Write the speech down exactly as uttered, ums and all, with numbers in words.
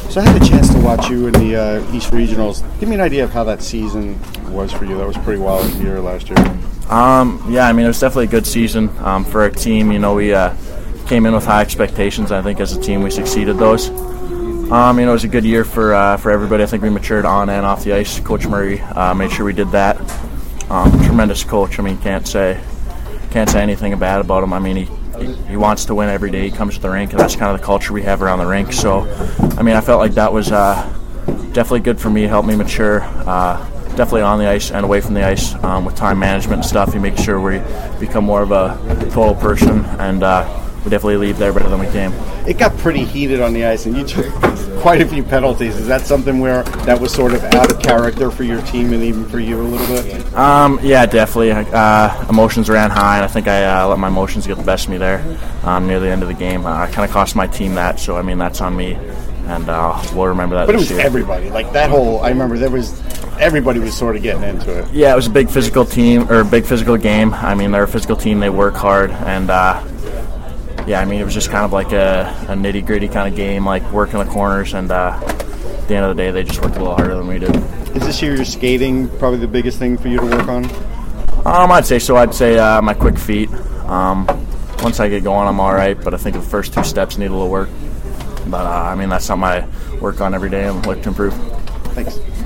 So I had a chance to watch you in the uh, East Regionals. Give me an idea of how that season was for you. That was a pretty wild year last year. Um, yeah, I mean, it was definitely a good season um, for our team. You know, we uh, came in with high expectations. I think as a team we succeeded those. Um, you know, it was a good year for uh, for everybody. I think we matured on and off the ice. Coach Murray uh, made sure we did that. Um, tremendous coach. I mean, can't say can't say anything bad about him. I mean, he, he he wants to win every day. He comes to the rink, and that's kind of the culture we have around the rink. So, I mean, I felt like that was uh, definitely good for me. Helped me mature. Uh, definitely on the ice and away from the ice um, with time management and stuff. He makes sure we become more of a total person, and uh, we definitely leave there better than we came. It got pretty heated on the ice, and you took quite a few penalties. Is that something where that was sort of out of character for your team and even for you a little bit? Um, yeah, definitely. Uh, emotions ran high, and I think I uh, let my emotions get the best of me there um, near the end of the game. Uh, I kind of cost my team that, so I mean that's on me, and uh, we'll remember that. But it was year. everybody. Like that whole, I remember there was everybody was sort of getting into it. Yeah, it was a big physical team or a big physical game. I mean, they're a physical team. They work hard, and uh, yeah, I mean, it was just kind of like a, a nitty-gritty kind of game, like working the corners, and uh, at the end of the day, they just worked a little harder than we did. Is this year your skating probably the biggest thing for you to work on? Um, I'd say so. I'd say uh, my quick feet. Um, once I get going, I'm all right, but I think the first two steps need a little work. But, uh, I mean, that's something I work on every day and look to improve. Thanks.